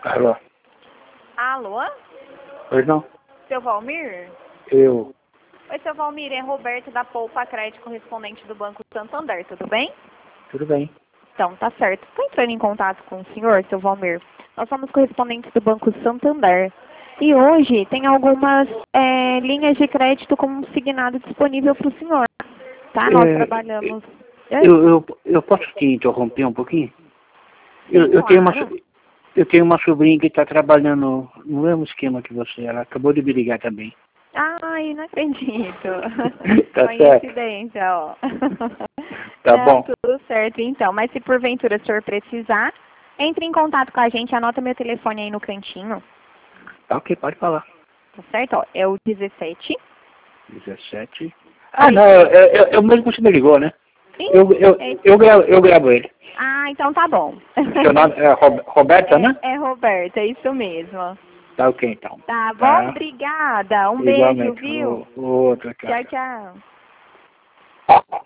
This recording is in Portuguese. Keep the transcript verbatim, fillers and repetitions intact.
Alô? Alô? Pois não? Seu Valmir? Eu. Oi, seu Valmir, é Roberto da Poupa Crédito, correspondente do Banco Santander, tudo bem? Tudo bem. Então, tá certo. Estou entrando em contato com o senhor, seu Valmir. Nós somos correspondentes do Banco Santander. E hoje tem algumas é, linhas de crédito consignado disponível para o senhor. Tá? Nós É, trabalhamos... eu, eu, eu posso te interromper um pouquinho? Sim, Eu, eu, tenho uma, claro. so- eu tenho uma sobrinha que está trabalhando no mesmo esquema que você. Ela acabou de me ligar também. Ai, não acredito. Tá certo. Coincidência, ó. Tá Não, bom. tudo certo então. Mas se porventura o senhor precisar, entre em contato com a gente, anota meu telefone aí no cantinho. Tá ok, pode falar. Tá certo? Ó, é o dezessete. dezessete. Ah, não, é, é, é o mesmo que você me ligou, né? Sim, Eu, eu, é- eu, gravo, eu gravo ele. Ah, então tá bom. Seu nome é Rob- Roberta, né? É, é Roberta, é isso mesmo. Tá ok, então. Tá bom? Tá. Obrigada. Um beijo, Igualmente. viu? O, o outro, tchau, Tchau, tchau. tchau.